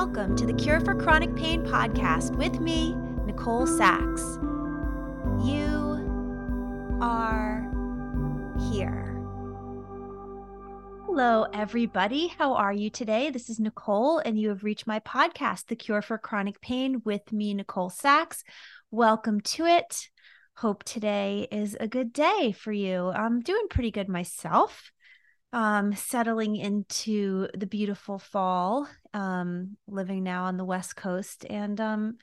welcome to the Cure for Chronic Pain podcast with me, Nicole Sachs. You are here. Hello, everybody. How are you today? This is Nicole, and you have reached my podcast, The Cure for Chronic Pain with me, Nicole Sachs. Welcome to it. Hope today is a good day for you. I'm doing pretty good myself. Settling into the beautiful fall, living now on the West Coast. And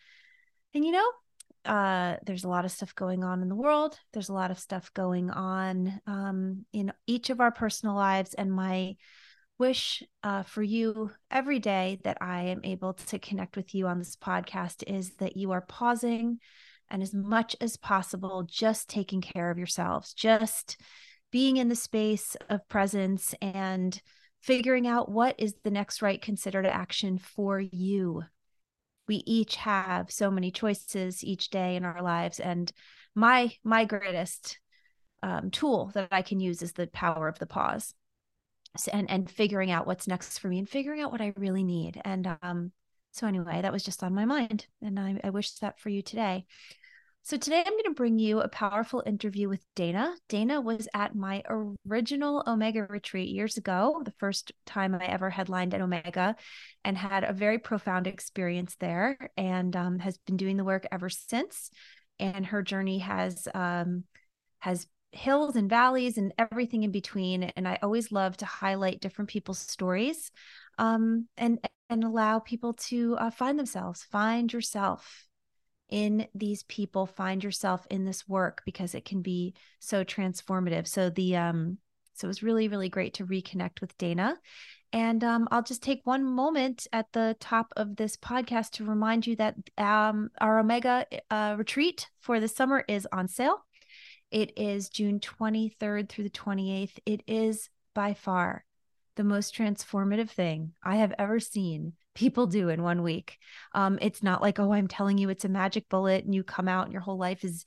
there's a lot of stuff going on in the world. There's a lot of stuff going on in each of our personal lives. And my wish for you every day that I am able to connect with you on this podcast is that you are pausing and as much as possible, just taking care of yourselves, just being in the space of presence and figuring out what is the next right considered action for you. We each have so many choices each day in our lives. And my greatest tool that I can use is the power of the pause and figuring out what's next for me and figuring out what I really need. And so anyway, that was just on my mind. And I wish that for you today. So today I'm going to bring you a powerful interview with Dana. Dana was at my original Omega retreat years ago, the first time I ever headlined at Omega, and had a very profound experience there, and has been doing the work ever since. And her journey has hills and valleys and everything in between. And I always love to highlight different people's stories, and allow people to find themselves, find yourself in these people, find yourself in this work, because it can be so transformative. So it was really, really great to reconnect with Dana. And I'll just take one moment at the top of this podcast to remind you that our Omega retreat for the summer is on sale. It is June 23rd through the 28th. It is by far the most transformative thing I have ever seen people do in 1 week. It's not like, oh, I'm telling you it's a magic bullet and you come out and your whole life is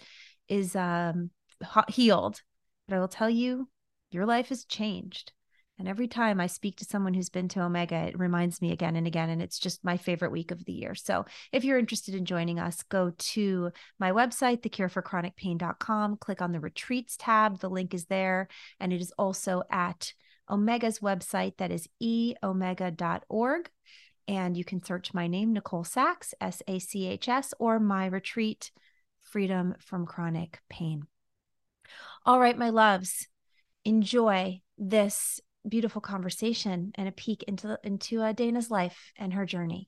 healed. But I will tell you, your life has changed. And every time I speak to someone who's been to Omega, it reminds me again and again. And it's just my favorite week of the year. So if you're interested in joining us, go to my website, thecureforchronicpain.com, click on the retreats tab. The link is there. And it is also at Omega's website, that is eomega.org. And you can search my name, Nicole Sachs, Sachs, or my retreat, Freedom from Chronic Pain. All right, my loves, enjoy this beautiful conversation and a peek into Dana's life and her journey.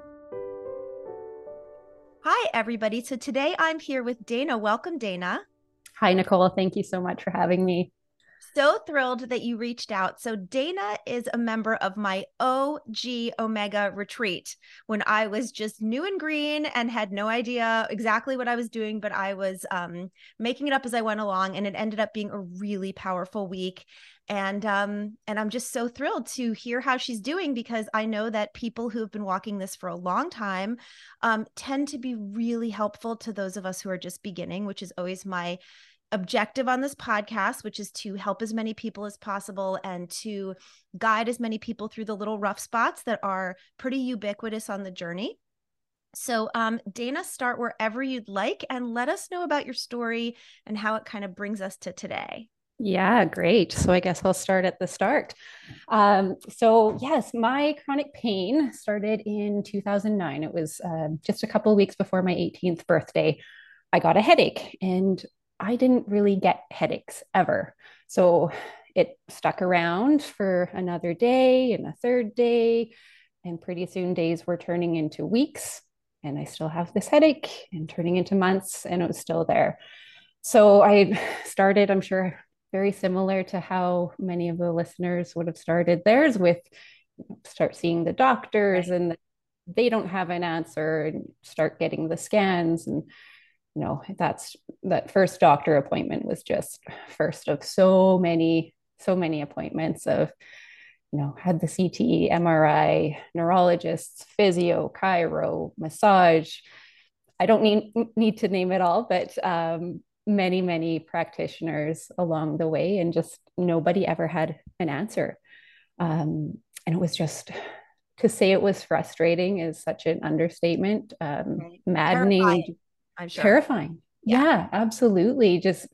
Hi, everybody. So today I'm here with Dana. Welcome, Dana. Hi, Nicole. Thank you so much for having me. So thrilled that you reached out. So Dana is a member of my OG Omega retreat when I was just new and green and had no idea exactly what I was doing, but I was making it up as I went along, and it ended up being a really powerful week. And I'm just so thrilled to hear how she's doing, because I know that people who have been walking this for a long time tend to be really helpful to those of us who are just beginning, which is always my objective on this podcast, which is to help as many people as possible and to guide as many people through the little rough spots that are pretty ubiquitous on the journey. So Dana, start wherever you'd like and let us know about your story and how it kind of brings us to today. Yeah, great. So I guess I'll start at the start. So yes, my chronic pain started in 2009. It was just a couple of weeks before my 18th birthday. I got a headache, and I didn't really get headaches ever. So it stuck around for another day and a third day. And pretty soon days were turning into weeks. And I still have this headache, and turning into months, and it was still there. So I started, I'm sure, very similar to how many of the listeners would have started theirs with, start seeing the doctors, right, and they don't have an answer, and start getting the scans. And that first doctor appointment was just first of so many appointments of, had the CT, MRI, neurologists, physio, chiro, massage. I don't need to name it all, but many practitioners along the way, and just nobody ever had an answer. And it was just, to say it was frustrating is such an understatement. Right. Maddening, Terrifying, I'm sure. terrifying. Yeah. Yeah, absolutely. Just,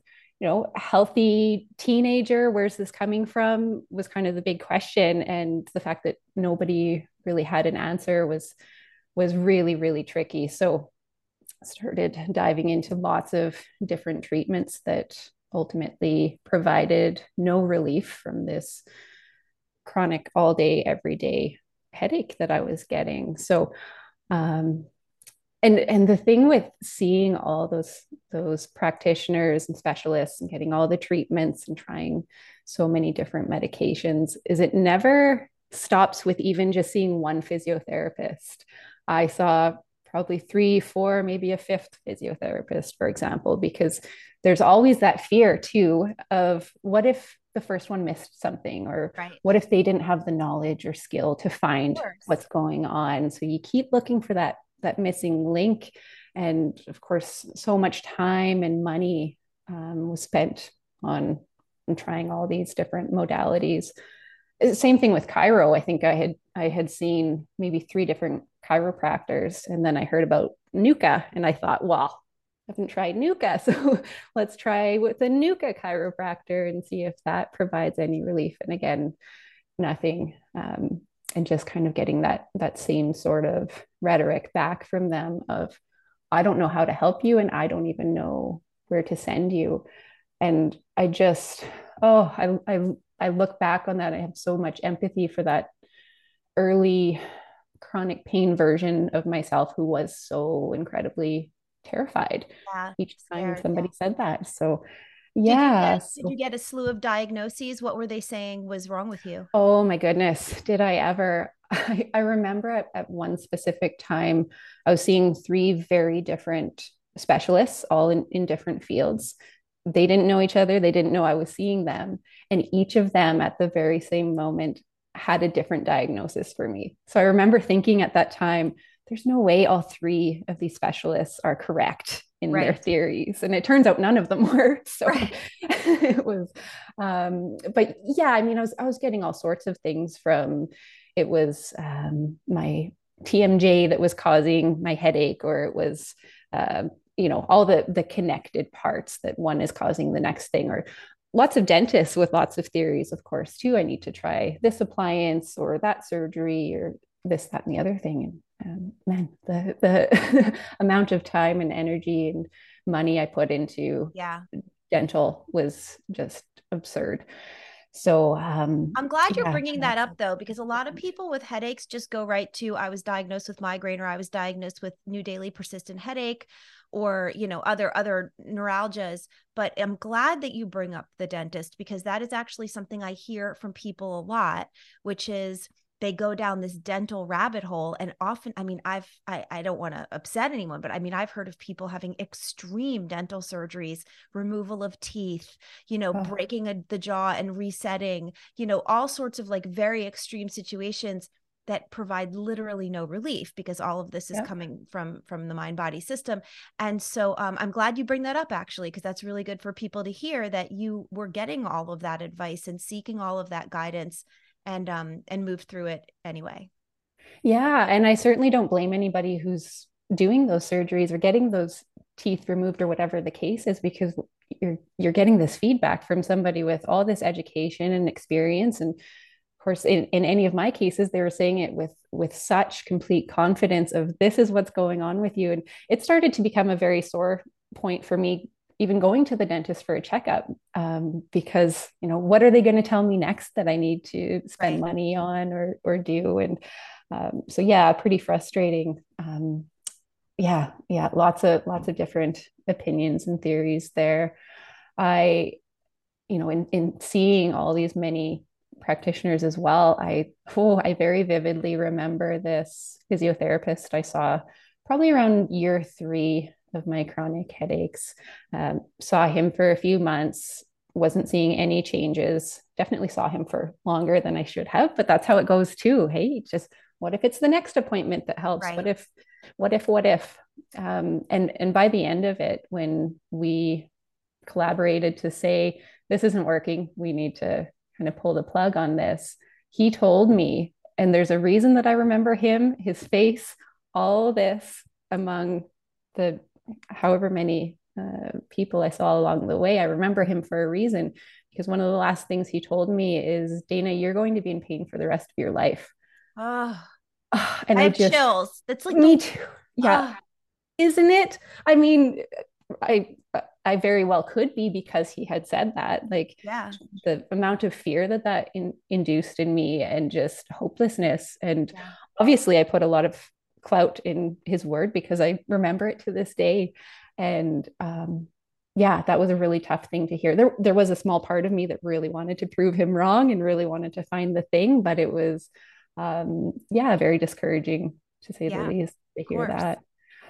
healthy teenager, where's this coming from was kind of the big question. And the fact that nobody really had an answer was really, really tricky. So started diving into lots of different treatments that ultimately provided no relief from this chronic all day, every day headache that I was getting. So, um, and the thing with seeing all those practitioners and specialists and getting all the treatments and trying so many different medications is it never stops with even just seeing one physiotherapist. I saw probably three, four, maybe a fifth physiotherapist, for example, because there's always that fear too of what if the first one missed something, or Right. what if they didn't have the knowledge or skill to Of find course. what's going on. So you keep looking for that missing link. And of course, so much time and money was spent on trying all these different modalities. Same thing with chiro. I think I had seen maybe three different chiropractors, and then I heard about NUCA, and I thought, well, I haven't tried NUCA, so let's try with a NUCA chiropractor and see if that provides any relief. And again, nothing. And just kind of getting that same sort of rhetoric back from them of, I don't know how to help you, and I don't even know where to send you. And I just, oh, I look back on that. I have so much empathy for that early chronic pain version of myself who was so incredibly terrified Yeah. each time Scared. Yeah. somebody said that. So Did you yeah. get did you So get a slew of diagnoses? What were they saying was wrong with you? oh my goodness, did I ever? I remember at one specific time, I was seeing three very different specialists, all in different fields. They didn't know each other, they didn't know I was seeing them. And each of them at the very same moment had a different diagnosis for me. So I remember thinking at that time, there's no way all three of these specialists are correct in their Right. theories. And it turns out none of them were. So Right. it was, but yeah, I mean, I was getting all sorts of things from, it was my TMJ that was causing my headache, or it was, all the connected parts that one is causing the next thing, or lots of dentists with lots of theories, of course, too. I need to try this appliance or that surgery or this, that, and the other thing. And man, the amount of time and energy and money I put into Yeah. dental was just absurd. So I'm glad you're yeah, bringing that up though, because a lot of people with headaches just go right to I was diagnosed with migraine or I was diagnosed with new daily persistent headache or, other neuralgias. But I'm glad that you bring up the dentist because that is actually something I hear from people a lot, which is they go down this dental rabbit hole. And often, I mean, I don't want to upset anyone, but I mean, I've heard of people having extreme dental surgeries, removal of teeth, oh, breaking the jaw and resetting, all sorts of like very extreme situations that provide literally no relief because all of this is yeah. coming from the mind body system. And so I'm glad you bring that up actually, because that's really good for people to hear that you were getting all of that advice and seeking all of that guidance and move through it anyway. Yeah, and I certainly don't blame anybody who's doing those surgeries or getting those teeth removed or whatever the case is, because you're getting this feedback from somebody with all this education and experience. And of course, in any of my cases, they were saying it with such complete confidence of this is what's going on with you. And it started to become a very sore point for me even going to the dentist for a checkup, because what are they going to tell me next that I need to spend Right. money on or do. And so yeah, pretty frustrating. Yeah, lots of different opinions and theories there. I, in seeing all these many practitioners as well, I very vividly remember this physiotherapist I saw probably around year 3 of my chronic headaches. Saw him for a few months, wasn't seeing any changes. Definitely saw him for longer than I should have, but that's how it goes too. Hey, just what if it's the next appointment that helps? What Right. if, what if? And by the end of it, when we collaborated to say, this isn't working, we need to kind of pull the plug on this, he told me And there's a reason that I remember him, his face, all this among the however many people I saw along the way. I remember him for a reason because one of the last things he told me is, Dana, you're going to be in pain for the rest of your life. Oh, And I I have just, chills. That's like me the too. Yeah. Isn't it? I mean, I I very well could be because he had said that. Like yeah. the amount of fear that induced in me and just hopelessness. And Yeah. obviously, I put a lot of clout in his word because I remember it to this day. And yeah, that was a really tough thing to hear. There was a small part of me that really wanted to prove him wrong and really wanted to find the thing, but it was, yeah, very discouraging to say the Yeah. least to Of hear course. that.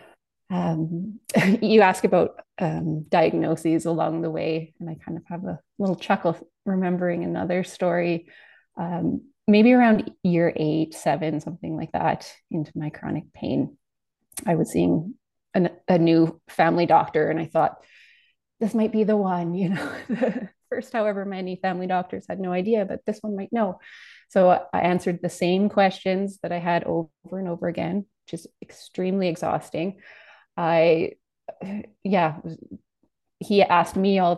You ask about diagnoses along the way, and I kind of have a little chuckle remembering another story. Maybe around year 8, 7, something like that, into my chronic pain. I was seeing a new family doctor, and I thought, this might be the one. The first however many family doctors had no idea, but this one might know. So I answered the same questions that I had over and over again, which is extremely exhausting. I, yeah, he asked me all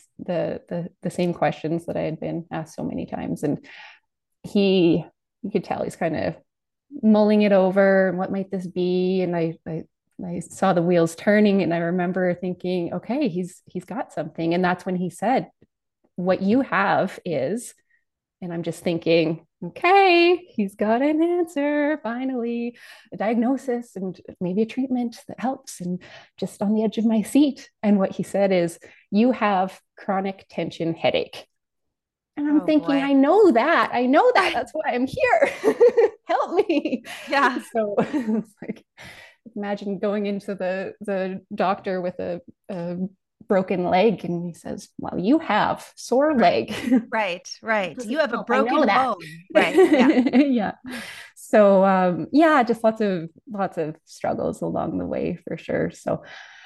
the same questions that I had been asked so many times, and he, you could tell he's kind of mulling it over. And what might this be? And I saw the wheels turning, and I remember thinking, okay, he's got something. And that's when he said, "What you have is," and I'm just thinking, okay, he's got an answer, finally, a diagnosis and maybe a treatment that helps, and just on the edge of my seat. And what he said is, you have chronic tension headache. And I'm Oh thinking, boy. I know that. I know that. That's why I'm here. Help me. Yeah. So it's like, imagine going into the doctor with a broken leg, and he says, well, you have sore Right. leg. Right. Right. You have a I know broken that. bone. Right. Yeah. Yeah. So yeah, just lots of struggles along the way for sure. So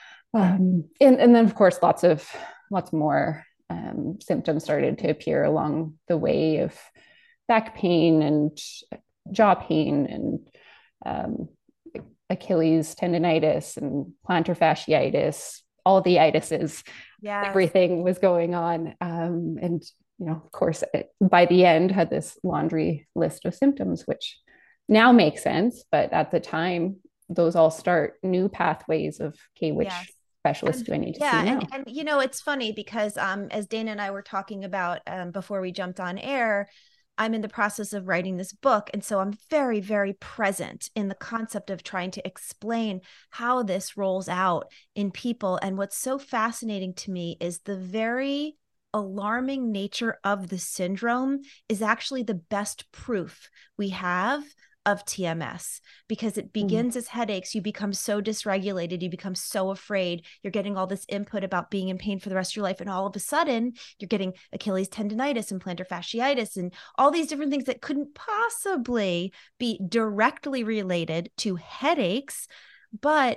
and then of course lots more symptoms started to appear along the way of back pain and jaw pain and um, Achilles tendonitis and plantar fasciitis, all the itises, Yes. everything was going on. And, of course, by the end had this laundry list of symptoms, which now make sense. But at the time, those all start new pathways of, okay, which Yes. specialist And do I need to see yeah, now? and it's funny because as Dana and I were talking about before we jumped on air, I'm in the process of writing this book, and so I'm very, very present in the concept of trying to explain how this rolls out in people. And what's so fascinating to me is the very alarming nature of the syndrome is actually the best proof we have of TMS, because it Mm. begins as headaches. You become so dysregulated, you become so afraid, you're getting all this input about being in pain for the rest of your life, and all of a sudden you're getting Achilles tendonitis and plantar fasciitis and all these different things that couldn't possibly be directly related to headaches. But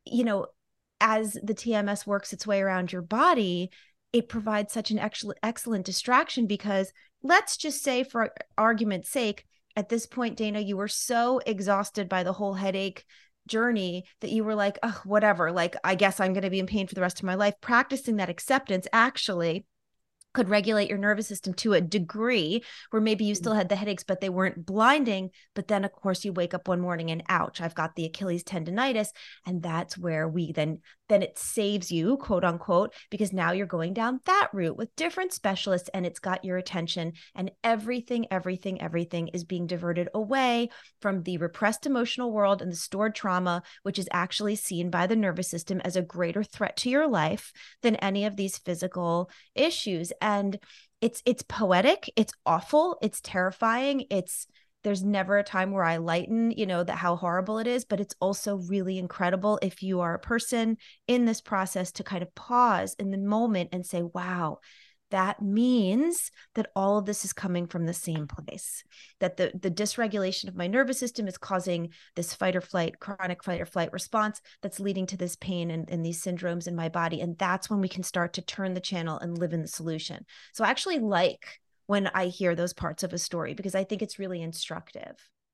as the TMS works its way around your body, it provides such an excellent distraction, because let's just say, for argument's sake, at this point, Dana, you were so exhausted by the whole headache journey that you were like, oh, whatever, like, I guess I'm going to be in pain for the rest of my life. Practicing that acceptance actually could regulate your nervous system to a degree where maybe you still had the headaches, but they weren't blinding. But then, of course, you wake up one morning and ouch, I've got the Achilles tendonitis. And that's where we then it saves you, quote unquote, because now you're going down that route with different specialists and it's got your attention, and everything is being diverted away from the repressed emotional world and the stored trauma, which is actually seen by the nervous system as a greater threat to your life than any of these physical issues. And it's poetic, it's awful, it's terrifying, there's never a time where I lighten, that how horrible it is, but it's also really incredible if you are a person in this process to kind of pause in the moment and say, wow, that means that all of this is coming from the same place, that the dysregulation of my nervous system is causing this chronic fight or flight response that's leading to this pain and these syndromes in my body. And that's when we can start to turn the channel and live in the solution. So I actually like when I hear those parts of a story, because I think it's really instructive.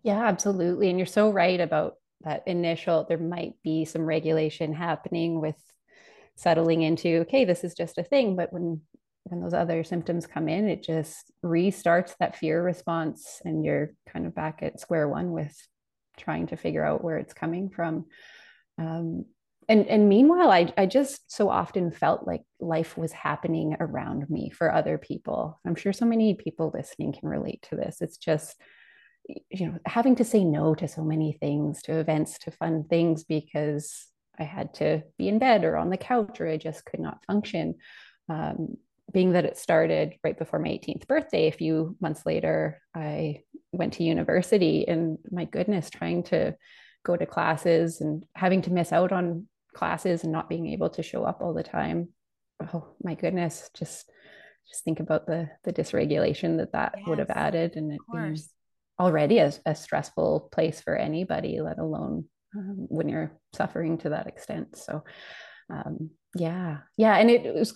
Yeah, absolutely. And you're so right about that initial, there might be some regulation happening with settling into, okay, this is just a thing. But when those other symptoms come in, it just restarts that fear response and you're kind of back at square one with trying to figure out where it's coming from. Um, and meanwhile, I just so often felt like life was happening around me for other people. I'm sure so many people listening can relate to this. It's just, having to say no to so many things, to events, to fun things because I had to be in bed or on the couch or I just could not function. Um, Being that it started right before my 18th birthday, a few months later, I went to university, and my goodness, trying to go to classes and having to miss out on classes and not being able to show up all the time. Oh my goodness, just think about the dysregulation that would have Yes, added, and of it being course. already a stressful place for anybody, let alone when you're suffering to that extent. So yeah, and it was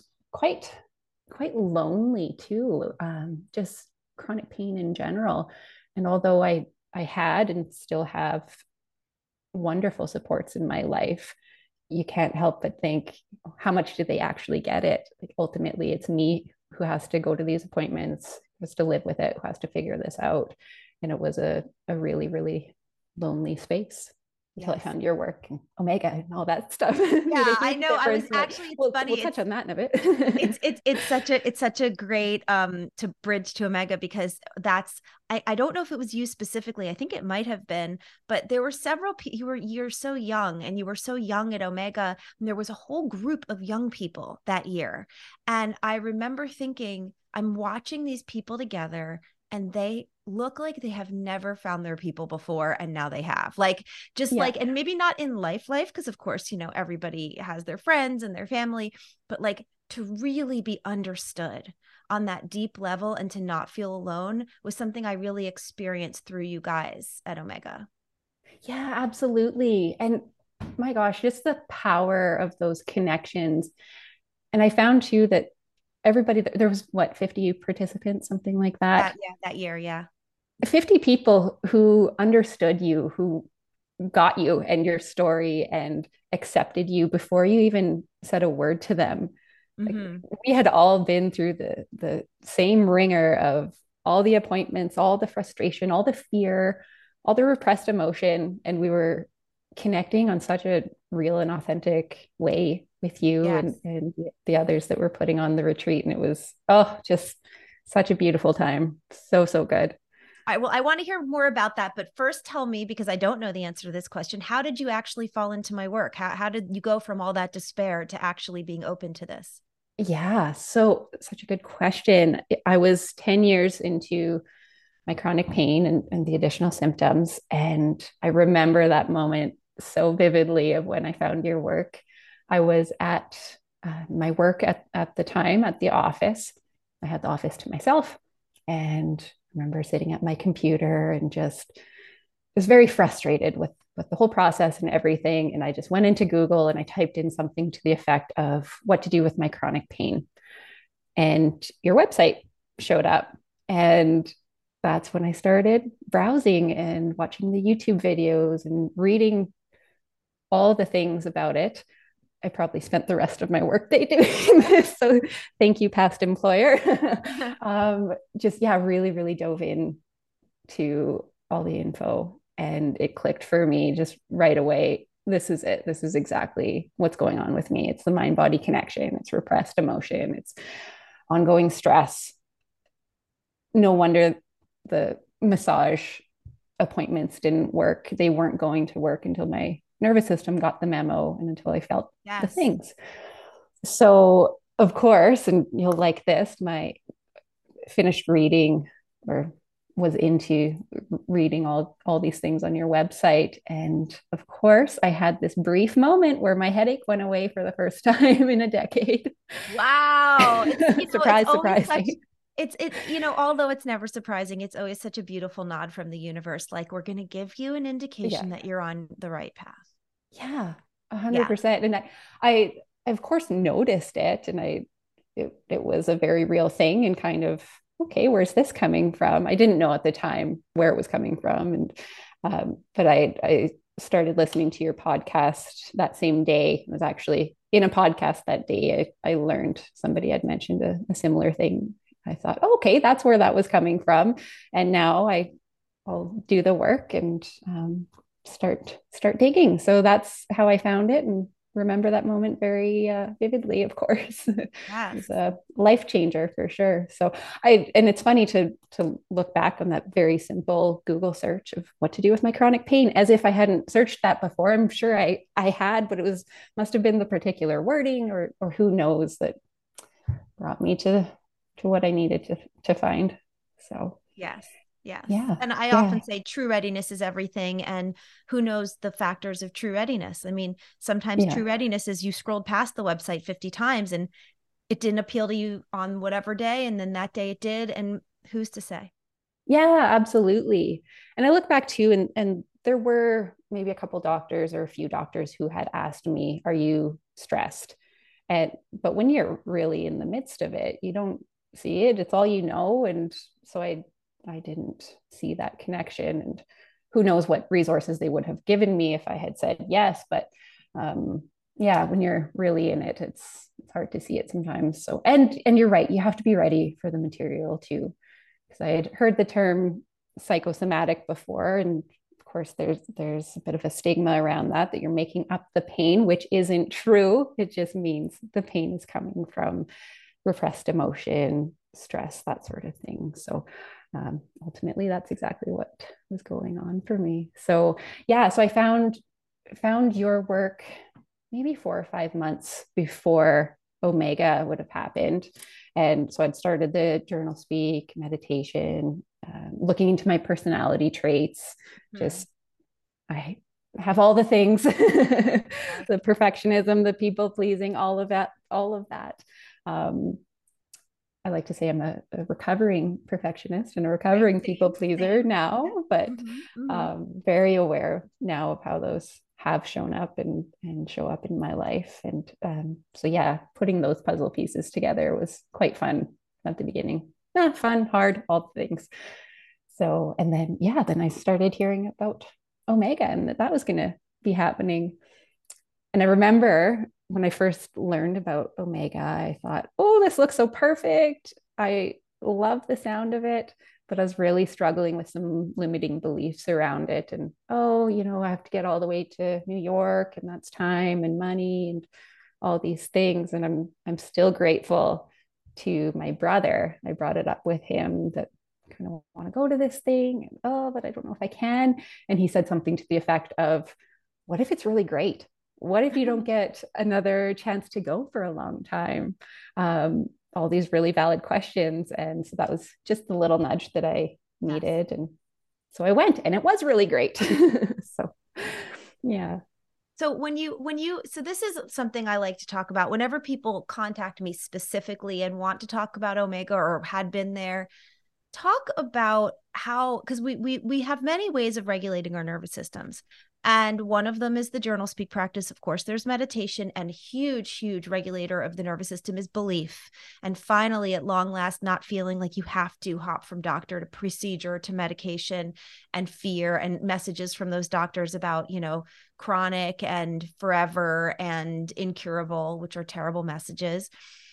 quite lonely too. Just chronic pain in general. And although I had and still have wonderful supports in my life, you can't help but think, how much did they actually get it? Like ultimately, it's me who has to go to these appointments, who has to live with it, who has to figure this out. And it was a really, really lonely space until I Yes. found your work and Omega and all that stuff. Made a Yeah, I huge know. I was difference. But actually, it's we'll funny. touch on that in a It's bit. it's such a great to bridge to Omega, because that's I don't know if it was you specifically. I think it might have been, but there were several you're so young, and you were so young at Omega, and there was a whole group of young people that year. And I remember thinking, I'm watching these people together, and they look like they have never found their people before, and now they have. Like, just Yeah. like, and maybe not in life, because of course, everybody has their friends and their family, but like, to really be understood on that deep level and to not feel alone was something I really experienced through you guys at Omega. Yeah, absolutely. And my gosh, just the power of those connections. And I found too that everybody, there was what, 50 participants, something like that. That year, yeah. 50 people who understood you, who got you and your story and accepted you before you even said a word to them. Like, Mm-hmm. we had all been through the same ringer of all the appointments, all the frustration, all the fear, all the repressed emotion, and we were connecting on such a real and authentic way with you Yes. and the others that were putting on the retreat. And it was, oh, just such a beautiful time. So good. I want to hear more about that, but first tell me, because I don't know the answer to this question, how did you actually fall into my work? How did you go from all that despair to actually being open to this? Yeah, so such a good question. I was 10 years into my chronic pain and the additional symptoms. And I remember that moment so vividly of when I found your work. I was at my work at the time at the office. I had the office to myself. And I remember sitting at my computer and just was very frustrated with the whole process and everything. And I just went into Google and I typed in something to the effect of what to do with my chronic pain. And your website showed up. And that's when I started browsing and watching the YouTube videos and reading all the things about it. I probably spent the rest of my workday doing this. So thank you, past employer. Just, yeah, really, really dove in to all the info and it clicked for me just right away. This is it. This is exactly what's going on with me. It's the mind body connection, it's repressed emotion, it's ongoing stress. No wonder the massage appointments didn't work. They weren't going to work until my nervous system got the memo and until I felt the Yes. things. So, of course, and you'll like this, my finished reading or was into reading all these things on your website. And of course, I had this brief moment where my headache went away for the first time in a decade. Wow. It's Surprise, always surprise such me. although it's never surprising, it's always such a beautiful nod from the universe. Like, we're going to give you an Yeah. indication that you're on the right path. Yeah, Yeah. 100%. And I of course noticed it and it was a very real thing and kind of okay, where's this coming from? I didn't know at the time where it was coming from. And, but I started listening to your podcast that same day. I was actually in a podcast that day. I learned somebody had mentioned a similar thing. I thought, oh, okay, that's where that was coming from. And now I'll do the work and start digging. So that's how I found it, and remember that moment very vividly. Of course, it was Yes. a life changer for sure. So and it's funny to look back on that very simple Google search of what to do with my chronic pain, as if I hadn't searched that before. I'm sure I had, but it was must have been the particular wording or who knows that brought me to what I needed to find. So Yes. Yes. yeah, And I often yeah, say true readiness is everything. And who knows the factors of true readiness? I mean, sometimes yeah. true readiness is you scrolled past the website 50 times and it didn't appeal to you on whatever day. And then that day it did. And who's to say? Yeah, absolutely. And I look back too, and there were maybe a couple doctors or a few doctors who had asked me, "Are you stressed?" And but when you're really in the midst of it, you don't see it. It's all you know. And so I didn't see that connection. And who knows what resources they would have given me if I had said yes. But um, yeah, when you're really in it, it's hard to see it sometimes. So and you're right, you have to be ready for the material too, because I had heard the term psychosomatic before, and of course there's a bit of a stigma around that you're making up the pain, which isn't true. It just means the pain is coming from repressed emotion, stress, that sort of thing. So ultimately, that's exactly what was going on for me. So yeah, so I found your work maybe 4 or 5 months before Omega would have happened. And so I'd started the journal speak, meditation, looking into my personality traits. Hmm. Just, I have all the things the Yes. perfectionism, the people pleasing, all of that, all of that. Um, I like to say I'm a recovering perfectionist and a Right. recovering people Same, pleaser same. Yeah. now, but Mm-hmm. very aware now of how those have shown up and show up in my life. And so, yeah, putting those puzzle pieces together was quite fun at the beginning. Fun, hard, all the things. So, and then, yeah, then I started hearing about Omega and that was going to be happening. And I remember when I first learned about Omega, I thought, oh, this looks so perfect. I love the sound of it, but I was really struggling with some limiting beliefs around it. And, oh, I have to get all the way to New York, and that's time and money and all these things. And I'm still grateful to my brother. I brought it up with him that I kind of want to go to this thing. And, oh, but I don't know if I can. And he said something to the effect of, what if it's really great? What if you don't Mm-hmm. get another chance to go for a long time? All these really valid questions. And so that was just the little nudge that I Yes. needed. And so I went, and it was really great. So, yeah. So so this is something I like to talk about whenever people contact me specifically and want to talk about Omega or had been there. Talk about how, because we have many ways of regulating our nervous systems, and one of them is the journal speak practice. Of course, there's meditation, and huge regulator of the nervous system is belief. And finally, at long last, not feeling like you have to hop from doctor to procedure to medication, and fear and messages from those doctors about chronic and forever and incurable, which are terrible messages.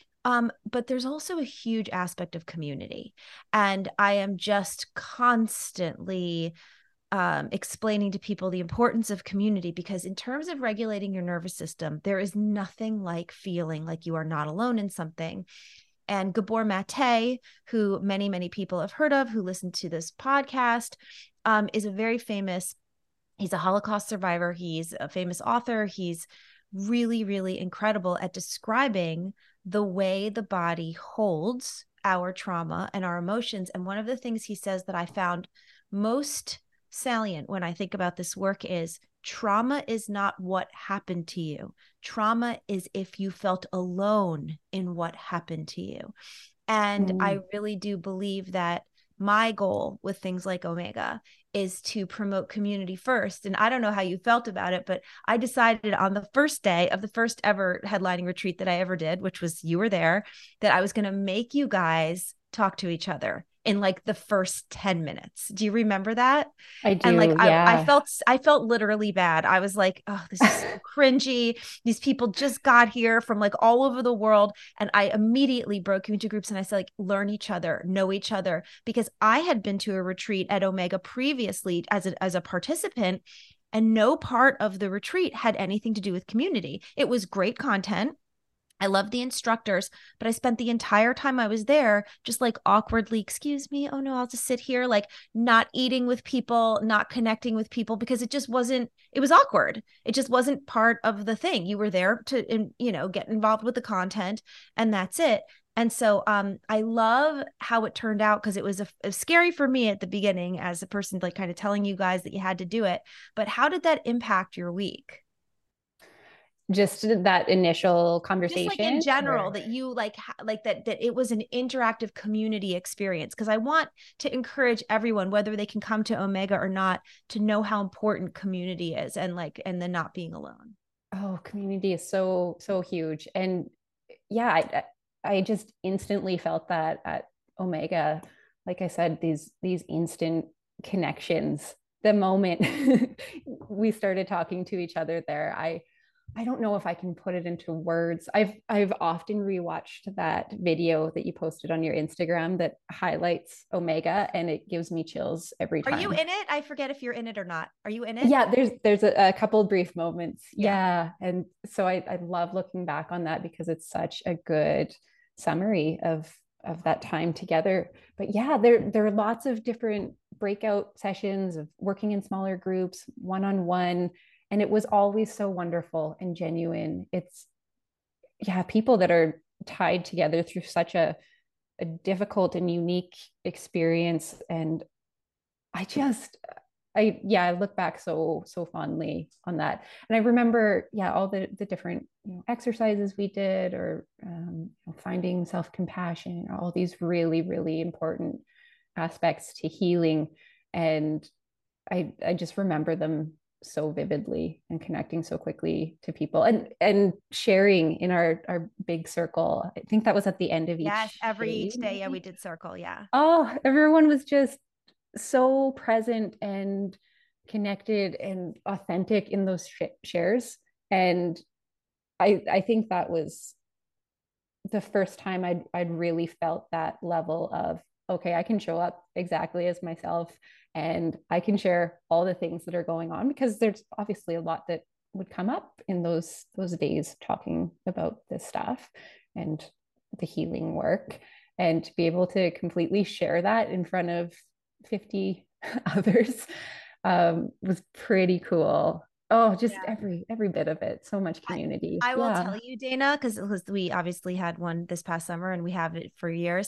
But there's also a huge aspect of community. And I am just constantly explaining to people the importance of community, because in terms of regulating your nervous system, there is nothing like feeling like you are not alone in something. And Gabor Mate, who many people have heard of, who listened to this podcast, is a very famous, he's a Holocaust survivor. He's a famous author. He's really incredible at describing the way the body holds our trauma and our emotions. And one of the things he says that I found most salient when I think about this work is trauma is not what happened to you. Trauma is if you felt alone in what happened to you. And I Mm. really do believe that my goal with things like Omega is to promote community first. And I don't know how you felt about it, but I decided on the first day of the first ever headlining retreat that I ever did, which was, you were there, that I was going to make you guys talk to each other in like the first 10 minutes. Do you remember that? I And like do. Yeah. I felt literally bad. I was like, oh, this is so cringy. These people just got here from like all over the world. And I immediately broke you into groups and I said, like, learn each other, know each other. Because I had been to a retreat at Omega previously as a participant, and no part of the retreat had anything to do with community. It was great content. I loved the instructors, but I spent the entire time I was there just like awkwardly, excuse me, oh no, I'll just sit here, like not eating with people, not connecting with people, because it just wasn't, it was awkward. It just wasn't part of the thing. You were there to, get involved with the content, and that's it. And so I love how it turned out, because it was scary for me at the beginning as a person like kind of telling you guys that you had to do it. But how did that impact your week? Just that initial Just like in conversation general, or that you like that it was an interactive community experience, because I want to encourage everyone, whether they can come to Omega or not, to know how important community is, and like, and then not being alone. oh, community is so, so huge. And yeah, I just instantly felt that at Omega. Like I said, these instant connections. The moment we started talking to each other there, I don't know if I can put it into words. I've often rewatched that video that you posted on your Instagram that highlights Omega, and it gives me chills every Are you time. in it? I forget if you're in it or not. Are you in it? Yeah, there's a couple of brief moments. Yeah. Yeah. And so I love looking back on that because it's such a good summary of that time together. But yeah, there are lots of different breakout sessions of working in smaller groups, one-on-one. And it was always so wonderful and genuine. It's yeah, people that are tied together through such a difficult and unique experience. And I just I look back so fondly on that. And I remember, yeah, all the different exercises we did, or finding self-compassion, all these really, really important aspects to healing. And I just remember them so vividly and connecting so quickly to people, and sharing in our big circle. I think that was at the end of Yes, each every day, each day. Yeah, we maybe. did circle. Yeah. Oh, everyone was just so present and connected and authentic in those shares. And I think that was the first time I'd really felt that level of, okay, I can show up exactly as myself, and I can share all the things that are going on, because there's obviously a lot that would come up in those days talking about this stuff and the healing work, and to be able to completely share that in front of 50 others was pretty cool. Oh, just Yeah. every bit of it. So much I, community. I will Yeah. tell you, Dana, because we obviously had one this past summer and we have it for years.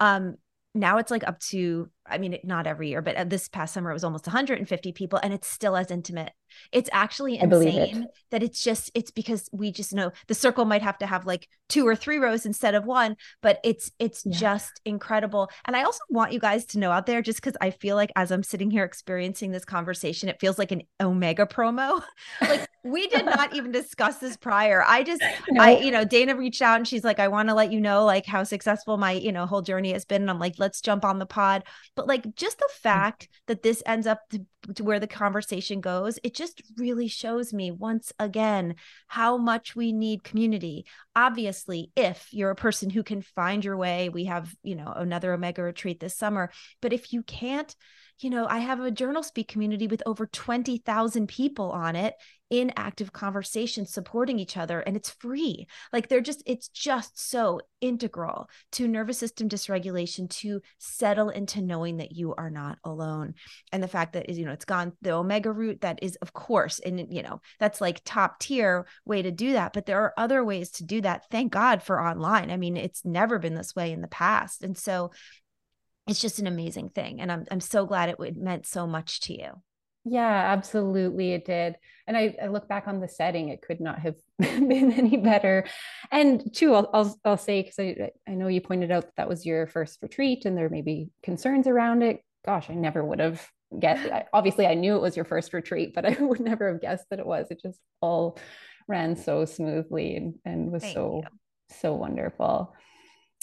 Now it's like up to, I mean, not every year, but this past summer it was almost 150 people, and it's still as intimate. It's actually I believe it. insane that it's because we just know the circle might have to have like 2 or 3 rows instead of one, but it's Yeah. just incredible. And I also want you guys to know out there, just because I feel like as I'm sitting here experiencing this conversation, it feels like an Omega promo. Like, we did not even discuss this prior. No. Dana reached out and she's like, I want to let you know like how successful my, whole journey has been. And I'm like, let's jump on the pod. But like, just the fact that this ends up to where the conversation goes, it just really shows me once again how much we need community. Obviously, if you're a person who can find your way, we have, another Omega retreat this summer. But if you can't, I have a Journal Speak community with over 20,000 people on it in active conversation, supporting each other, and it's free. Like, it's just so integral to nervous system dysregulation, to settle into knowing that you are not alone. And the fact that, it's gone the Omega route, that is, of course, and that's like top tier way to do that. But there are other ways to do that. Thank God for online. I mean, it's never been this way in the past. And so it's just an amazing thing. And I'm so glad it meant so much to you. Yeah, absolutely it did. And I look back on the setting, it could not have been any better. And too, I'll say, because I know you pointed out that that was your first retreat and there may be concerns around it. Gosh, I never would have guessed. Obviously, I knew it was your first retreat, but I would never have guessed that it was. It just all ran so smoothly and was Thank you. so wonderful.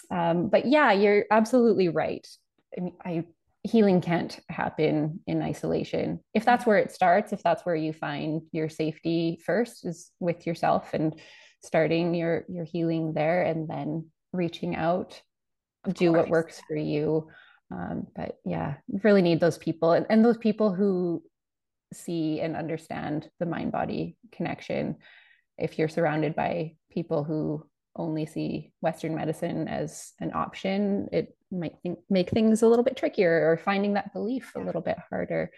But yeah, you're absolutely right. I mean, healing can't happen in isolation. If that's where it starts, if that's where you find your safety first, is with yourself and starting your healing there, and then reaching out, Of do what course. works for you. But yeah, you really need those people, and those people who see and understand the mind body connection. If you're surrounded by people who only see Western medicine as an option, it might make things a little bit trickier, or finding that belief a Yeah. little bit harder.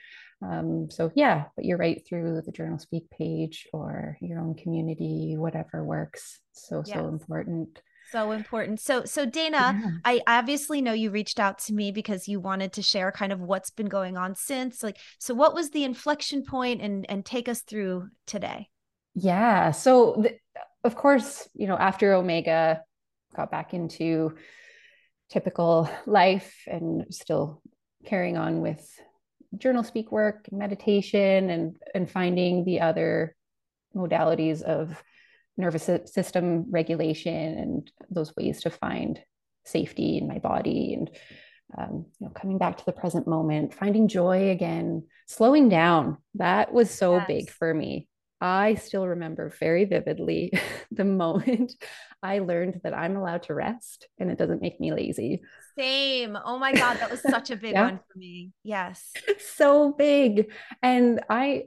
So yeah, but you're right, through the Journal Speak page or your own community, whatever works. So, Yes. so important. So important. So Dana, Yeah. I obviously know you reached out to me because you wanted to share kind of what's been going on since. Like, so what was the inflection point, and take us through today? Yeah. So, of course, after Omega, got back into typical life and still carrying on with journal speak work, meditation, and finding the other modalities of nervous system regulation and those ways to find safety in my body, and coming back to the present moment, finding joy again, slowing down. That was so big Yes. for me. I still remember very vividly the moment I learned that I'm allowed to rest and it doesn't make me lazy. Same. Oh my God, that was such a big Yeah, one for me. Yes. so big. And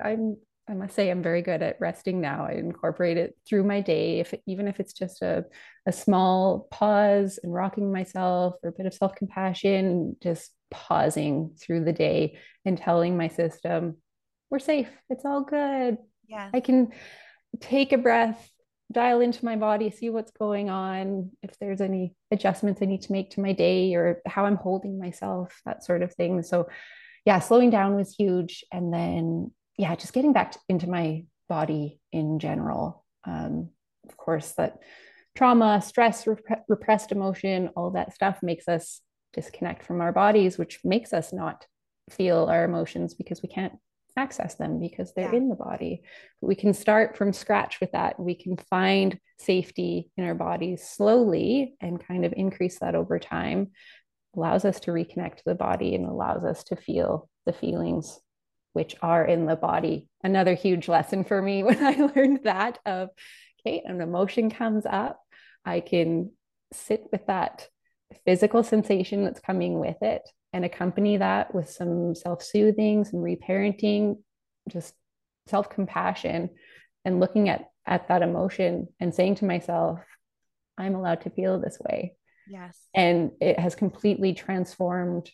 I must say I'm very good at resting now. I incorporate it through my day, even if it's just a small pause and rocking myself, or a bit of self-compassion, just pausing through the day and telling my system, we're safe. It's all good. Yes. I can take a breath, dial into my body, see what's going on, if there's any adjustments I need to make to my day, or how I'm holding myself, that sort of thing. So yeah, slowing down was huge. And then, yeah, just getting back into my body in general. Of course, that trauma, stress, repressed emotion, all that stuff makes us disconnect from our bodies, which makes us not feel our emotions because we can't access them because they're Yeah. in the body. But we can start from scratch with that. We can find safety in our bodies slowly and kind of increase that over time. Allows us to reconnect to the body and allows us to feel the feelings which are in the body. Another huge lesson for me when I learned that of, okay, an emotion comes up, I can sit with that physical sensation that's coming with it and accompany that with some self-soothing, some reparenting, just self-compassion, and looking at that emotion and saying to myself, I'm allowed to feel this way. Yes. And it has completely transformed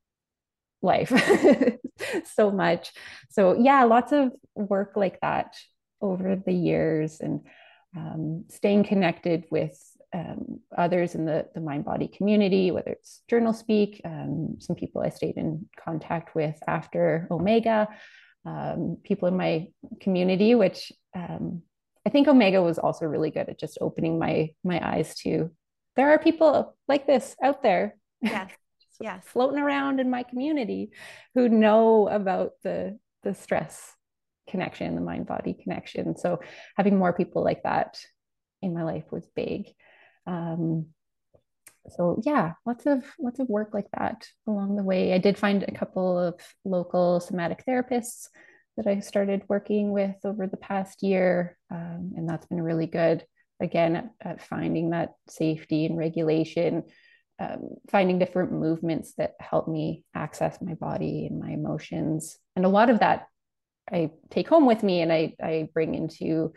life so much. So yeah, lots of work like that over the years, and staying connected with others in the mind body community, whether it's Journal Speak, some people I stayed in contact with after Omega, people in my community, which I think Omega was also really good at just opening my eyes to, there are people like this out there Yes. Yes. floating around in my community who know about the stress connection, the mind body connection. So having more people like that in my life was big. Um, so yeah, lots of work like that along the way. I did find a couple of local somatic therapists that I started working with over the past year, and that's been really good. Again, at finding that safety and regulation, finding different movements that help me access my body and my emotions, and a lot of that I take home with me, and I bring into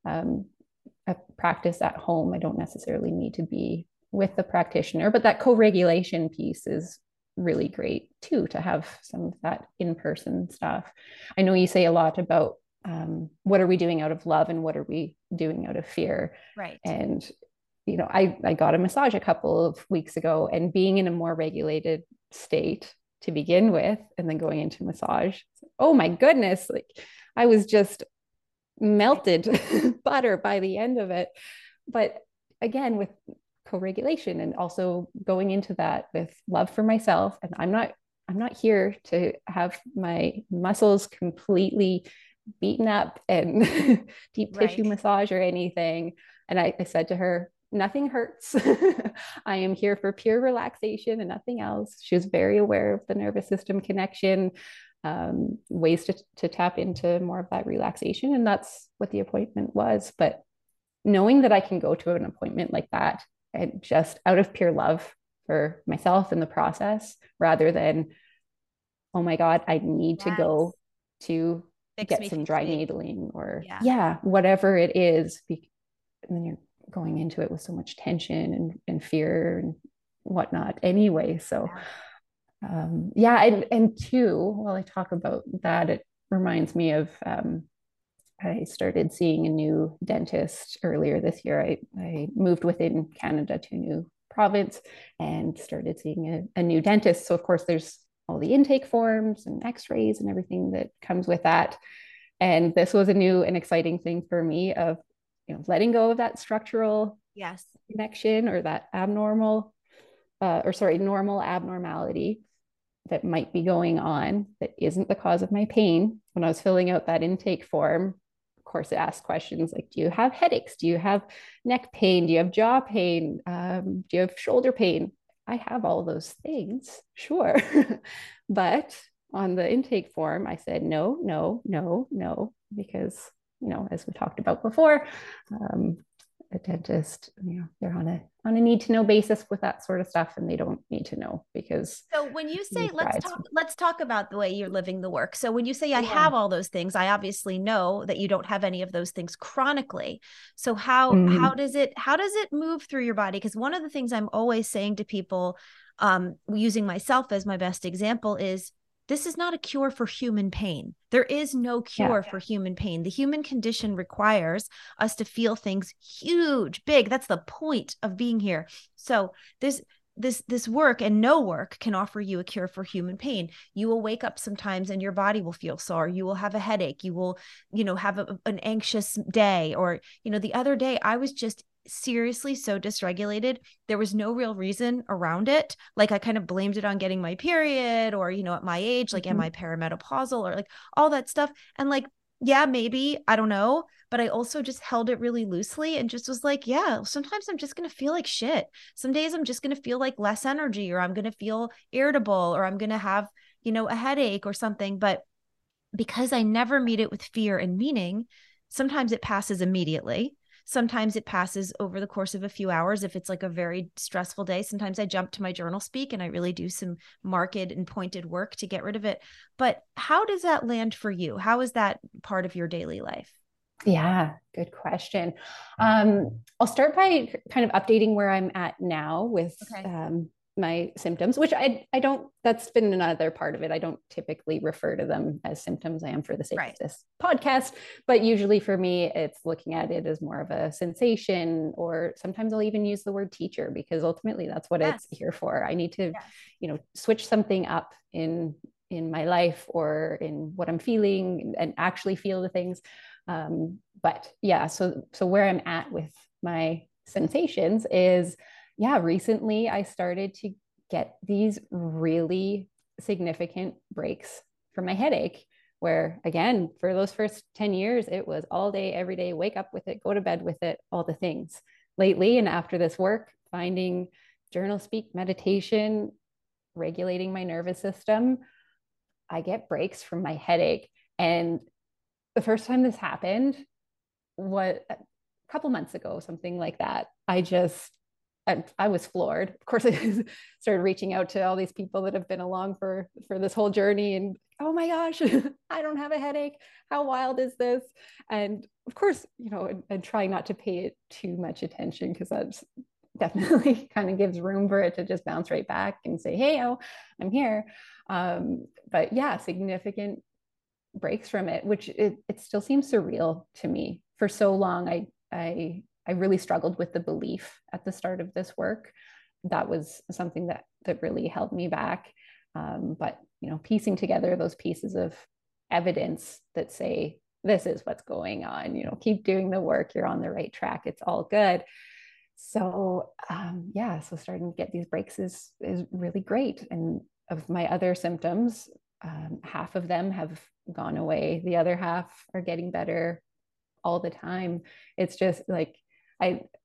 a practice at home. I don't necessarily need to be with the practitioner, but that co-regulation piece is really great too, to have some of that in-person stuff. I know you say a lot about what are we doing out of love and what are we doing out of fear. Right. And I got a massage a couple of weeks ago, and being in a more regulated state to begin with, and then going into massage, oh my goodness, like I was just melted butter by the end of it. But again, with co-regulation and also going into that with love for myself, and I'm not here to have my muscles completely beaten up and deep tissue Right. massage or anything. And I said to her, nothing hurts. I am here for pure relaxation and nothing else. She was very aware of the nervous system connection, ways to tap into more of that relaxation. And that's what the appointment was. But knowing that I can go to an appointment like that and just out of pure love for myself in the process, rather than, oh my God, I need to go to get some dry needling or whatever it is. And then you're going into it with so much tension and fear and whatnot anyway. So and two, while I talk about that, it reminds me of I started seeing a new dentist earlier this year. I moved within Canada to a new province and started seeing a new dentist. So of course there's all the intake forms and x-rays and everything that comes with that. And this was a new and exciting thing for me of, letting go of that structural connection or that normal abnormality that might be going on that isn't the cause of my pain. When I was filling out that intake form, of course, it asked questions like, do you have headaches? Do you have neck pain? Do you have jaw pain? Do you have shoulder pain? I have all those things, sure. But on the intake form, I said, no, no, no, no, because, as we talked about before, a dentist, they're on a need to know basis with that sort of stuff, and they don't need to know because. So when you say let's talk about the way you're living the work. So when you say I have all those things, I obviously know that you don't have any of those things chronically. So how does it move through your body? Because one of the things I'm always saying to people, using myself as my best example, is this is not a cure for human pain. There is no cure for human pain. The human condition requires us to feel things huge, big. That's the point of being here. So this work and no work can offer you a cure for human pain. You will wake up sometimes and your body will feel sore. You will have a headache. You will, have an anxious day. Or, the other day I was just seriously so dysregulated. There was no real reason around it. Like I kind of blamed it on getting my period or, at my age, like, am I perimenopausal or like all that stuff. And like, yeah, maybe, I don't know. But I also just held it really loosely and just was like, yeah, sometimes I'm just going to feel like shit. Some days I'm just going to feel like less energy, or I'm going to feel irritable, or I'm going to have, a headache or something. But because I never meet it with fear and meaning, sometimes it passes immediately. Sometimes it passes over the course of a few hours if it's like a very stressful day. Sometimes I jump to my journal speak and I really do some marked and pointed work to get rid of it. But how does that land for you? How is that part of your daily life? Yeah, good question. I'll start by kind of updating where I'm at now with my symptoms, which I don't, that's been another part of it. I don't typically refer to them as symptoms. I am for the sake of this podcast, but usually for me, it's looking at it as more of a sensation, or sometimes I'll even use the word teacher because ultimately that's what it's here for. I need to, switch something up in my life or in what I'm feeling and actually feel the things. But yeah, so where I'm at with my sensations is, recently I started to get these really significant breaks from my headache, where again, for those first 10 years, it was all day, every day, wake up with it, go to bed with it, all the things. Lately, and after this work, finding journal speak, meditation, regulating my nervous system, I get breaks from my headache. And the first time this happened was a couple months ago, something like that. I was floored. Of course, I started reaching out to all these people that have been along for this whole journey, and oh my gosh, I don't have a headache. How wild is this? And of course, and trying not to pay it too much attention, because that's definitely kind of gives room for it to just bounce right back and say, hey, I'm here. But yeah, significant breaks from it, which it still seems surreal to me. For so long, I really struggled with the belief at the start of this work. That was something that really held me back. But piecing together those pieces of evidence that say this is what's going on, keep doing the work, you're on the right track, it's all good. So so starting to get these breaks is really great. And of my other symptoms, half of them have gone away. The other half are getting better all the time. It's just like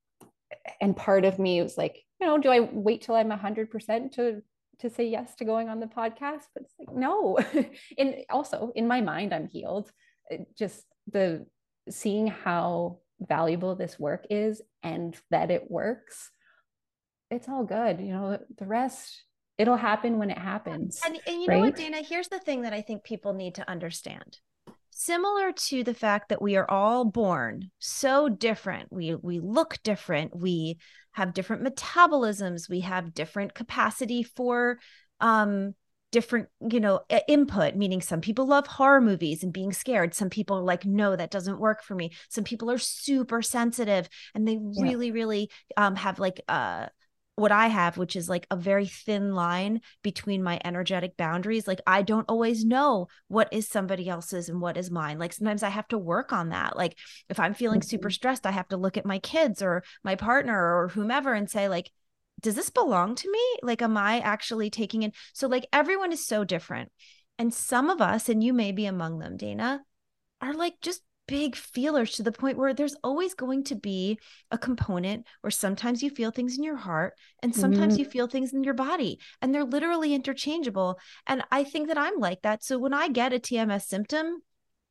And part of me was like, do I wait till I'm 100% to say yes to going on the podcast? But it's like, no. And also in my mind, I'm healed. Just the seeing how valuable this work is and that it works, it's all good. The rest, it'll happen when it happens, And you know what, right? Dana? Here's the thing that I think people need to understand. Similar to the fact that we are all born so different, we look different, we have different metabolisms, we have different capacity for different input, meaning some people love horror movies and being scared, some people are like, no, that doesn't work for me, some people are super sensitive and they Yeah. really have like what I have, which is like a very thin line between my energetic boundaries. Like I don't always know what is somebody else's and what is mine. Like sometimes I have to work on that. Like if I'm feeling super stressed, I have to look at my kids or my partner or whomever and say like, does this belong to me? Like, am I actually taking it? So like everyone is so different. And some of us, and you may be among them, Dana, are like just big feelers to the point where there's always going to be a component where sometimes you feel things in your heart and sometimes you feel things in your body, and they're literally interchangeable. And I think that I'm like that. So when I get a TMS symptom,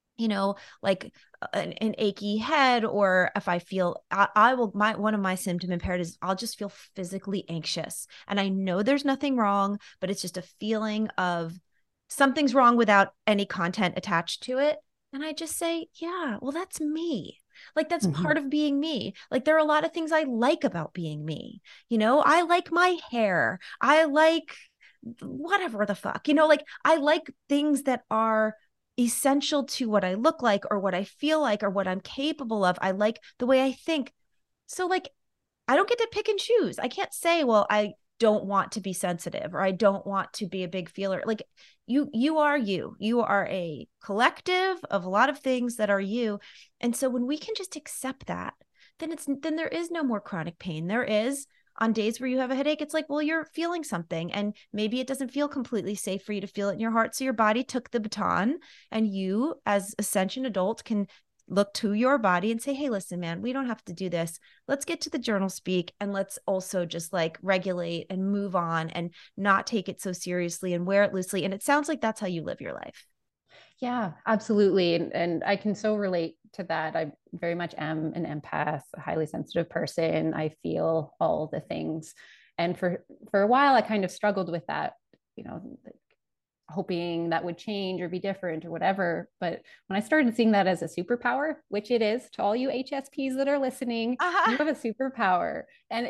like an achy head, or if I feel, I will, one of my symptom impaired is I'll just feel physically anxious. And I know there's nothing wrong, but it's just a feeling of something's wrong without any content attached to it. And I just say, yeah, well, that's me. Like, that's Mm-hmm. part of being me. Like, there are a lot of things I like about being me. I like my hair. I like whatever the fuck, like I like things that are essential to what I look like or what I feel like or what I'm capable of. I like the way I think. So, like, I don't get to pick and choose. I can't say, well, I don't want to be sensitive or I don't want to be a big feeler. Like you are you. You are a collective of a lot of things that are you. And so when we can just accept that, then there is no more chronic pain. There is on days where you have a headache, it's like, well, you're feeling something and maybe it doesn't feel completely safe for you to feel it in your heart. So your body took the baton, and you as a sentient adult can look to your body and say, hey, listen, man, we don't have to do this. Let's get to the journal speak, and let's also just like regulate and move on and not take it so seriously and wear it loosely. And it sounds like that's how you live your life. Yeah, absolutely. And I can so relate to that. I very much am an empath, a highly sensitive person. I feel all the things. And for a while I kind of struggled with that, like hoping that would change or be different or whatever. But when I started seeing that as a superpower, which it is to all you HSPs that are listening, you Uh-huh. have a superpower. And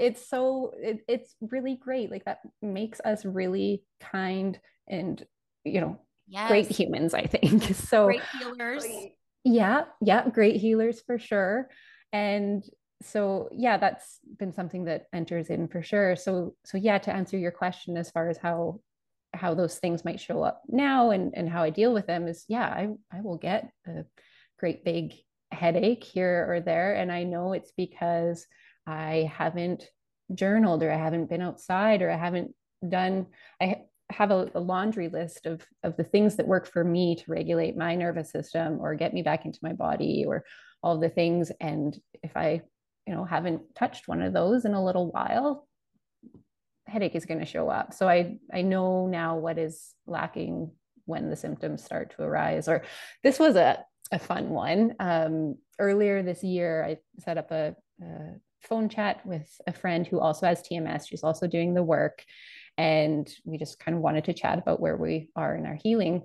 it's really great. Like that makes us really kind and, you know, great Yes. humans, I think. So Great healers. yeah, great healers for sure. And so yeah, that's been something that enters in for sure. So yeah, to answer your question as far as how those things might show up now and how I deal with them is, yeah, I will get a great big headache here or there. And I know it's because I haven't journaled or I haven't been outside or I haven't done, I have a laundry list of the things that work for me to regulate my nervous system or get me back into my body or all the things. And if I, haven't touched one of those in a little while, headache is going to show up. So I know now what is lacking when the symptoms start to arise. Or this was a fun one. Earlier this year, I set up a phone chat with a friend who also has TMS. She's also doing the work. And we just kind of wanted to chat about where we are in our healing.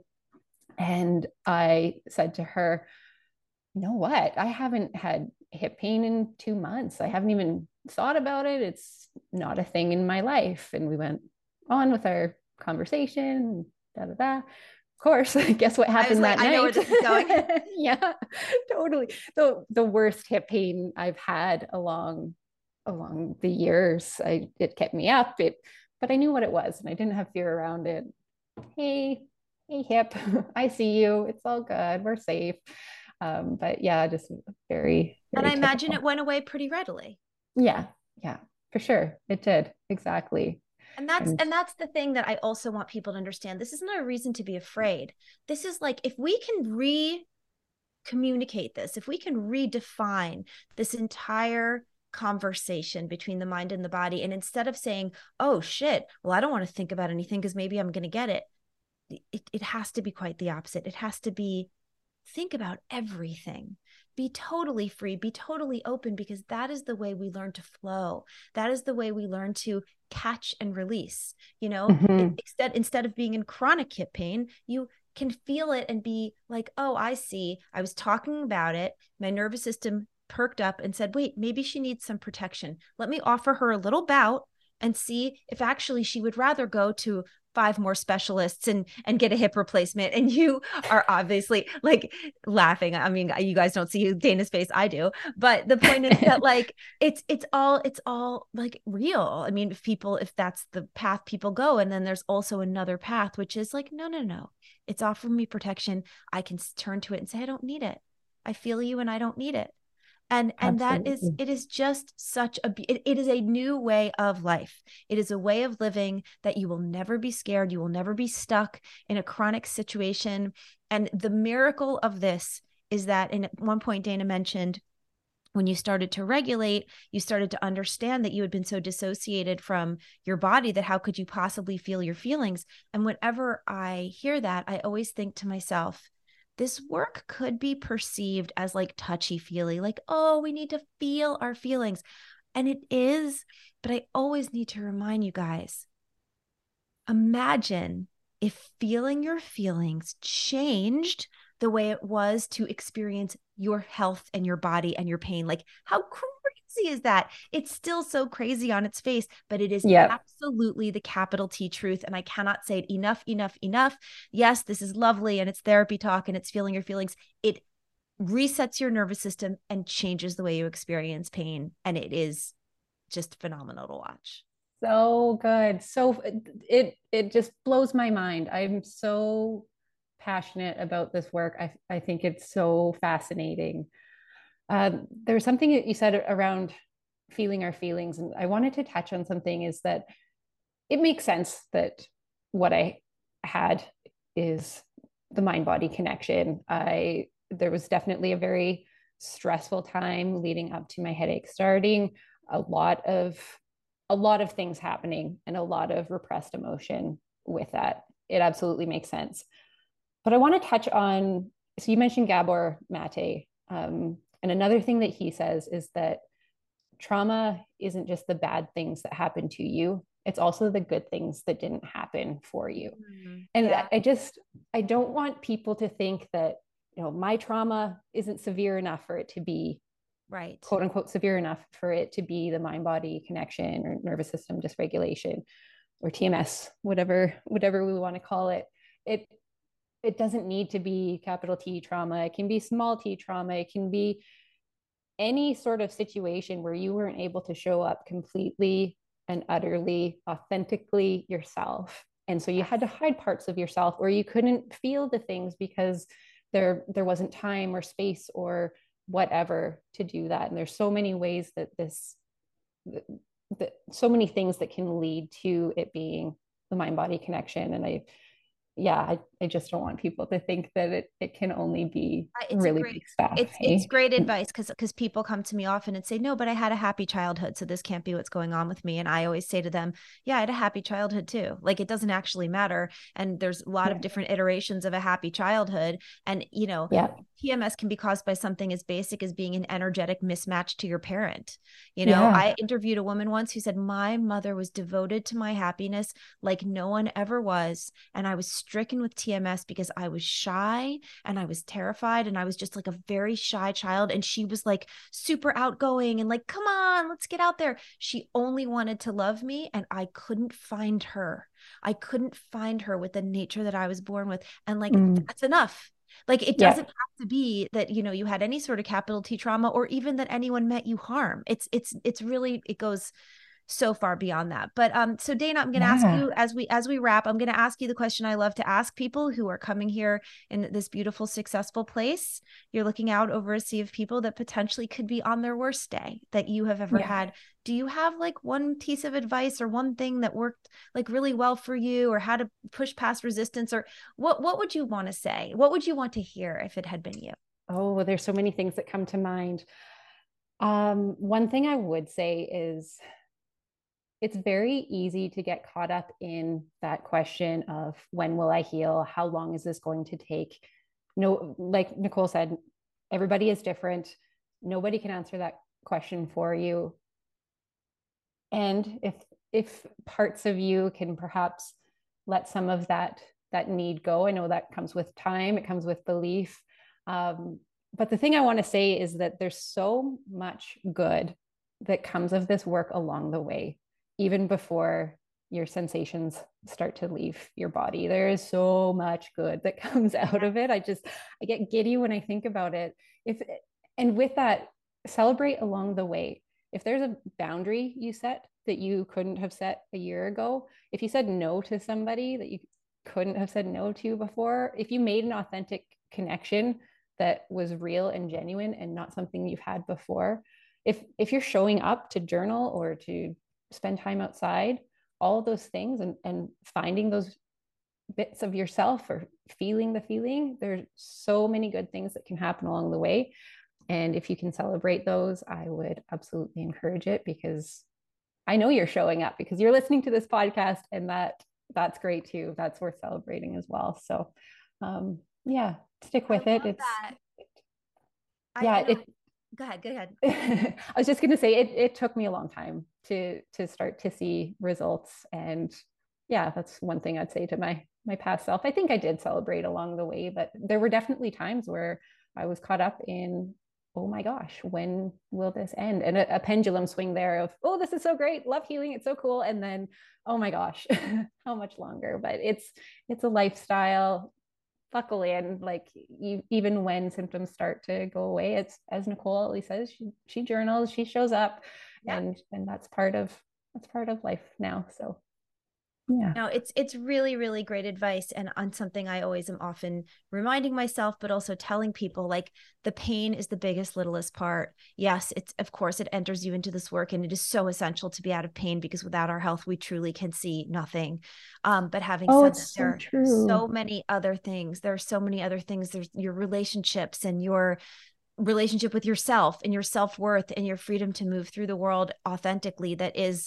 And I said to her, you know what? I haven't had hip pain in 2 months. I haven't even thought about it. It's not a thing in my life. And we went on with our conversation. Da da da. Of course, guess what I was happened like, that I know where night? this is going. Yeah, totally. The worst hip pain I've had along the years. It kept me up. But I knew what it was, and I didn't have fear around it. Hey, hey, hip, I see you. It's all good. We're safe. But yeah, just very, And very I imagine typical. it went away pretty readily. Yeah, yeah, for sure. It did. Exactly. And that's And and that's the thing that I also want people to understand. This isn't a reason to be afraid. This is like, if we can communicate this, if we can redefine this entire conversation between the mind and the body. And instead of saying, oh shit, well, I don't want to think about anything because maybe I'm going to get it. It has to be quite the opposite. It has to be, think about everything, be totally free, be totally open, because that is the way we learn to flow. That is the way we learn to catch and release. Mhm. Instead of being in chronic hip pain, you can feel it and be like, oh, I see, I was talking about it, my nervous system perked up and said, wait, maybe she needs some protection, let me offer her a little bout and see if actually she would rather go to 5 more specialists and get a hip replacement. And you are obviously like laughing. I mean, you guys don't see Dana's face, I do, but the point is that like it's all like real. I mean, if that's the path people go, and then there's also another path, which is like, no, it's offering me protection. I can turn to it and say, I don't need it, I feel you and I don't need it. And that is, Absolutely. it is just such it is a new way of life. It is a way of living that you will never be scared, you will never be stuck in a chronic situation. And the miracle of this is that, in at one point Dana mentioned, when you started to regulate, you started to understand that you had been so dissociated from your body that how could you possibly feel your feelings. And whenever I hear that, I always think to myself, this work could be perceived as like touchy feely, like, oh, we need to feel our feelings. And it is, but I always need to remind you guys, imagine if feeling your feelings changed the way it was to experience your health and your body and your pain. Like, how crazy is that? It's still so crazy on its face, but it is Yep. absolutely the capital T truth. And I cannot say it enough, enough, enough. Yes, this is lovely and it's therapy talk and it's feeling your feelings. It resets your nervous system and changes the way you experience pain. And it is just phenomenal to watch. So good. So it just blows my mind. I'm so passionate about this work. I think it's so fascinating. There was something that you said around feeling our feelings, and I wanted to touch on something is that it makes sense that what I had is the mind body connection. There was definitely a very stressful time leading up to my headache starting, a lot of a lot of things happening and a lot of repressed emotion with that. It absolutely makes sense. But I want to touch on, so you mentioned Gabor Mate. And another thing that he says is that trauma isn't just the bad things that happen to you, it's also the good things that didn't happen for you. And Yeah. I don't want people to think that, my trauma isn't severe enough for it to be Right. quote unquote severe enough for it to be the mind body connection or nervous system dysregulation or TMS, whatever we want to call it. It it doesn't need to be capital T trauma. It can be small t trauma. It can be any sort of situation where you weren't able to show up completely and utterly authentically yourself. And so you Yes. had to hide parts of yourself, or you couldn't feel the things because there wasn't time or space or whatever to do that. And there's so many ways that so many things that can lead to it being the mind body connection. And I just don't want people to think that it can only be It's a really great, big stuff. it's Hey. great advice, because people come to me often and say, no, but I had a happy childhood, so this can't be what's going on with me. And I always say to them, yeah, I had a happy childhood too. Like, it doesn't actually matter. And there's a lot of Yeah. different iterations of a happy childhood. And Yeah. PMS can be caused by something as basic as being an energetic mismatch to your parent. Yeah. I interviewed a woman once who said, my mother was devoted to my happiness like no one ever was. And I was stricken with TMS because I was shy and I was terrified and I was just like a very shy child. And she was like super outgoing and like, come on, let's get out there. She only wanted to love me and I couldn't find her. I couldn't find her with the nature that I was born with. And like, Mm. that's enough. Like, it Yeah. doesn't have to be that, you had any sort of capital T trauma or even that anyone meant you harm. It's really, it goes so far beyond that. But so Dana, I'm going to ask Yeah. you, as we wrap, I'm going to ask you the question I love to ask people who are coming here in this beautiful, successful place. You're looking out over a sea of people that potentially could be on their worst day that you have ever Yeah. had. Do you have like one piece of advice or one thing that worked like really well for you, or how to push past resistance, or what would you want to say? What would you want to hear if it had been you? Oh, there's so many things that come to mind. One thing I would say is it's very easy to get caught up in that question of when will I heal? How long is this going to take? No, like Nicole said, everybody is different. Nobody can answer that question for you. And if parts of you can perhaps let some of that need go, I know that comes with time, it comes with belief. But the thing I want to say is that there's so much good that comes of this work along the way, even before your sensations start to leave your body. There is so much good that comes out of it. I get giddy when I think about it. If and with that, celebrate along the way. If there's a boundary you set that you couldn't have set a year ago, if you said no to somebody that you couldn't have said no to before, if you made an authentic connection that was real and genuine and not something you've had before, if you're showing up to journal or to spend time outside, all of those things, and finding those bits of yourself or feeling the feeling, there's so many good things that can happen along the way. And if you can celebrate those, I would absolutely encourage it, because I know you're showing up because you're listening to this podcast, and that's great too. That's worth celebrating as well. So yeah, stick with it. It's that. yeah, it go ahead. I was just going to say it took me a long time to start to see results. And yeah, that's one thing I'd say to my past self. I think I did celebrate along the way, but there were definitely times where I was caught up in, oh my gosh, when will this end? And a pendulum swing there of, oh, this is so great, love healing, it's so cool. And then, oh my gosh, how much longer? But it's a lifestyle. Buckle in, like even when symptoms start to go away, it's, as Nicole always says, she journals, she shows up, Yeah. and that's part of life now. So yeah. No, it's really, really great advice, and on something I always am often reminding myself, but also telling people, like, the pain is the biggest, littlest part. Yes, it's, of course, it enters you into this work, and it is so essential to be out of pain, because without our health, we truly can see nothing. But having Oh, said it's that, so there are so true. many other things. There are so many other things. There's your relationships and your relationship with yourself and your self-worth and your freedom to move through the world authentically. That is,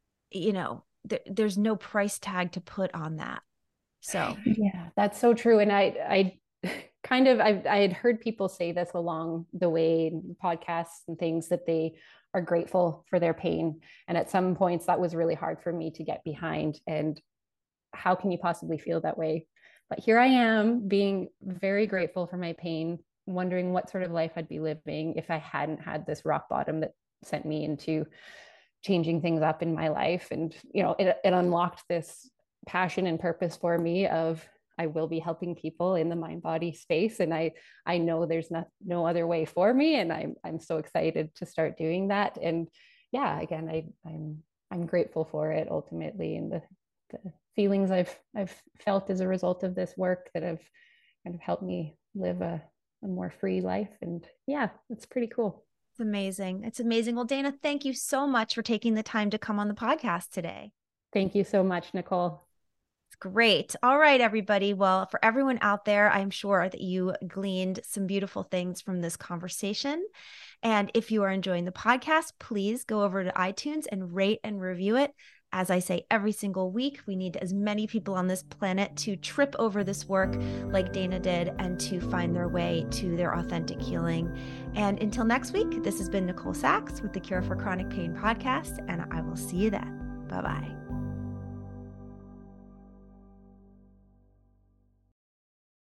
there's no price tag to put on that. So Yeah, that's so true. And I kind of, I had heard people say this along the way in podcasts and things, that they are grateful for their pain. And at some points that was really hard for me to get behind. And how can you possibly feel that way? But here I am, being very grateful for my pain, wondering what sort of life I'd be living if I hadn't had this rock bottom that sent me into changing things up in my life. And it unlocked this passion and purpose for me of, I will be helping people in the mind body space, and I know there's no other way for me, and I'm so excited to start doing that. And yeah, again, I'm grateful for it ultimately, and the feelings I've felt as a result of this work that have kind of helped me live a more free life. And yeah, it's pretty cool. it's amazing. It's amazing. Well, Dana, thank you so much for taking the time to come on the podcast today. Thank you so much, Nicole. It's great. All right, everybody. Well, for everyone out there, I'm sure that you gleaned some beautiful things from this conversation. And if you are enjoying the podcast, please go over to iTunes and rate and review it. As I say every single week, we need as many people on this planet to trip over this work like Dana did, and to find their way to their authentic healing. And until next week, this has been Nicole Sachs with the Cure for Chronic Pain podcast, and I will see you then. Bye-bye.